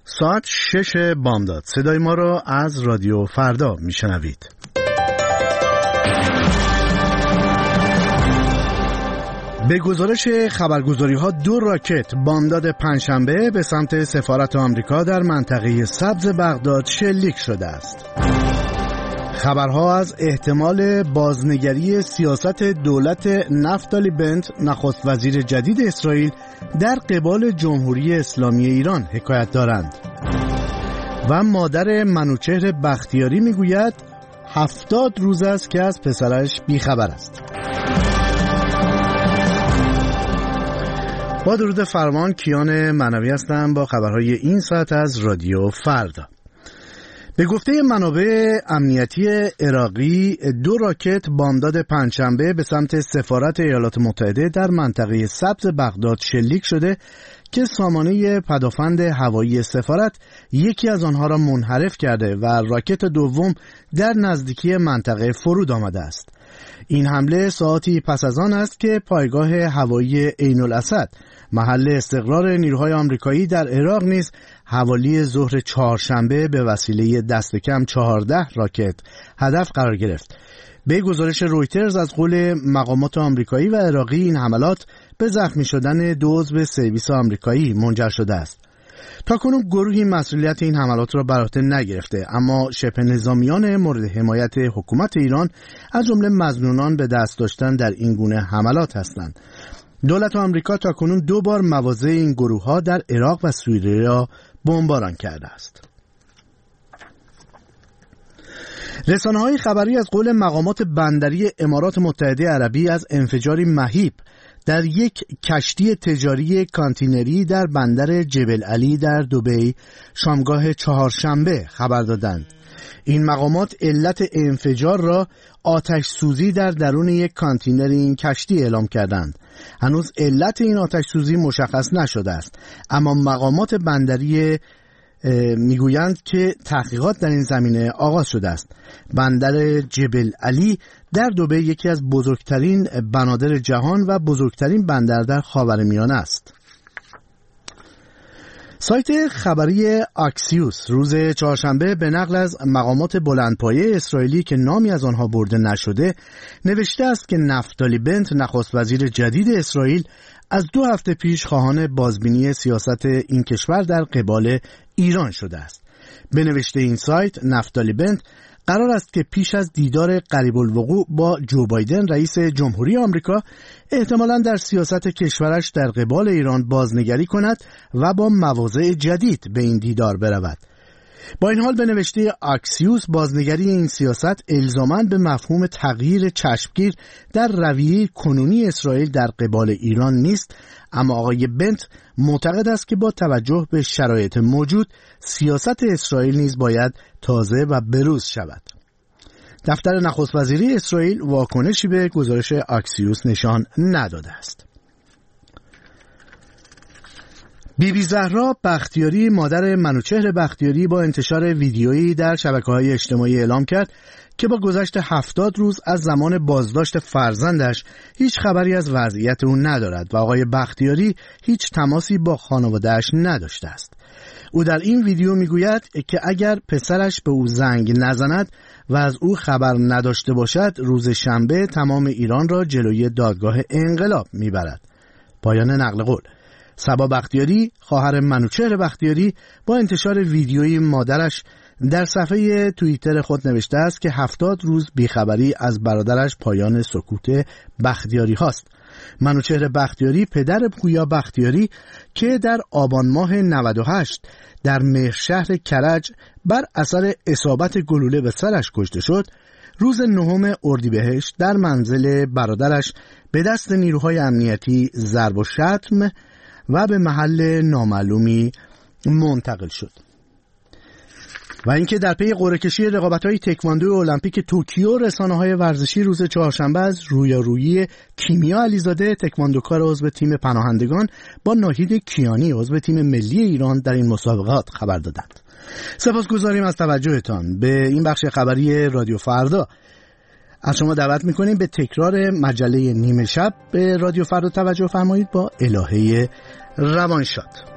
ساعت 6 بامداد. صدای ما را از رادیو فردا میشنوید. به گزارش خبرگزاری‌ها 2 راکت بامداد پنجشنبه به سمت سفارت آمریکا در منطقه سبز بغداد شلیک شده است. خبرها از احتمال بازنگری سیاست دولت نفتالی بنت نخست وزیر جدید اسرائیل در قبال جمهوری اسلامی ایران حکایت دارند. و مادر منوچهر بختیاری میگوید 70 روز است که از پسرش بیخبر است. با درود فرمان، کیان معنوی هستم با خبرهای این ساعت از رادیو فردا. به گفته منابع امنیتی عراقی 2 راکت بامداد پنجشنبه به سمت سفارت ایالات متحده در منطقه سبز بغداد شلیک شده که سامانه پدافند هوایی سفارت یکی از آنها را منحرف کرده و راکت دوم در نزدیکی منطقه فرود آمده است. این حمله ساعتی پس از آن است که پایگاه هوایی عین الاسد محل استقرار نیروهای آمریکایی در عراق نیز حوالی ظهر چهارشنبه به وسیله دست کم 14 راکت هدف قرار گرفت. به گزارش رویترز از قول مقامات آمریکایی و عراقی این حملات به زخمی شدن 2 عضو سرویس آمریکایی منجر شده است. تاکنون گروهی مسئولیت این حملات را بر عهده نگرفته، اما شبه نظامیان مورد حمایت حکومت ایران از جمله مظنونان به دست داشتن در این گونه حملات هستند. دولت آمریکا تاکنون 2 بار مواضع این گروه‌ها در عراق و سوریه را بمباران کرده است. رسانه‌های خبری از قول مقامات بندری امارات متحده عربی از انفجاری مهیب در یک کشتی تجاری کانتینری در بندر جبل علی در دبی شامگاه چهارشنبه خبر دادند. این مقامات علت انفجار را آتش سوزی در درون یک کانتینر این کشتی اعلام کردند. هنوز علت این آتش سوزی مشخص نشده است، اما مقامات بندری میگویند که تحقیقات در این زمینه آغاز شده است. بندر جبل علی در دبی یکی از بزرگترین بنادر جهان و بزرگترین بندر در خاورمیانه است. سایت خبری آکسیوس روز چهارشنبه به نقل از مقامات بلندپایه اسرائیلی که نامی از آنها برده نشده نوشته است که نفتالی بنت نخست وزیر جدید اسرائیل از 2 هفته پیش خواهان بازبینی سیاست این کشور در قبال ایران شده است. به نوشته این سایت، نفتالی بنت قرار است که پیش از دیدار قریب الوقوع با جو بایدن رئیس جمهوری آمریکا احتمالاً در سیاست کشورش در قبال ایران بازنگری کند و با مواضع جدید به این دیدار برود. با این حال به نوشته آکسیوس بازنگری این سیاست الزاماً به مفهوم تغییر چشمگیر در رویه کنونی اسرائیل در قبال ایران نیست، اما آقای بنت معتقد است که با توجه به شرایط موجود سیاست اسرائیل نیز باید تازه و بروز شود. دفتر نخست وزیری اسرائیل واکنشی به گزارش آکسیوس نشان نداده است. بیبی زهرا بختیاری مادر منوچهر بختیاری با انتشار ویدیویی در شبکه‌های اجتماعی اعلام کرد که با گذشت 70 روز از زمان بازداشت فرزندش هیچ خبری از وضعیت او ندارد و آقای بختیاری هیچ تماسی با خانواده‌اش نداشته است. او در این ویدیو میگوید که اگر پسرش به او زنگ نزند و از او خبر نداشته باشد روز شنبه تمام ایران را جلوی دادگاه انقلاب میبرد. پایان نقل قول. صبا بختیاری خواهر منوچهر بختیاری با انتشار ویدیوی مادرش در صفحه توییتر خود نوشته است که 70 روز بیخبری از برادرش پایان سکوت بختیاری هاست. منوچهر بختیاری پدر پویا بختیاری که در آبان ماه 98 در مهرشهر کرج بر اثر اصابت گلوله به سرش کشته شد، روز 9 اردیبهشت در منزل برادرش به دست نیروهای امنیتی ضرب و شتم و به محل نامعلومی منتقل شد. و اینکه در پی قرعه‌کشی رقابت‌های تکواندو المپیک توکیو رسانه‌های ورزشی روز چهارشنبه از رویارویی کیمیا علیزاده تکواندوکار عضو تیم پناهندگان با ناهید کیانی عضو تیم ملی ایران در این مسابقات خبر دادند. سپاسگزاریم از توجهتان به این بخش خبری رادیو فردا. از شما دعوت می‌کنیم به تکرار مجله نیمه شب به رادیو فردا توجه فرمایید با الهه روانشاد.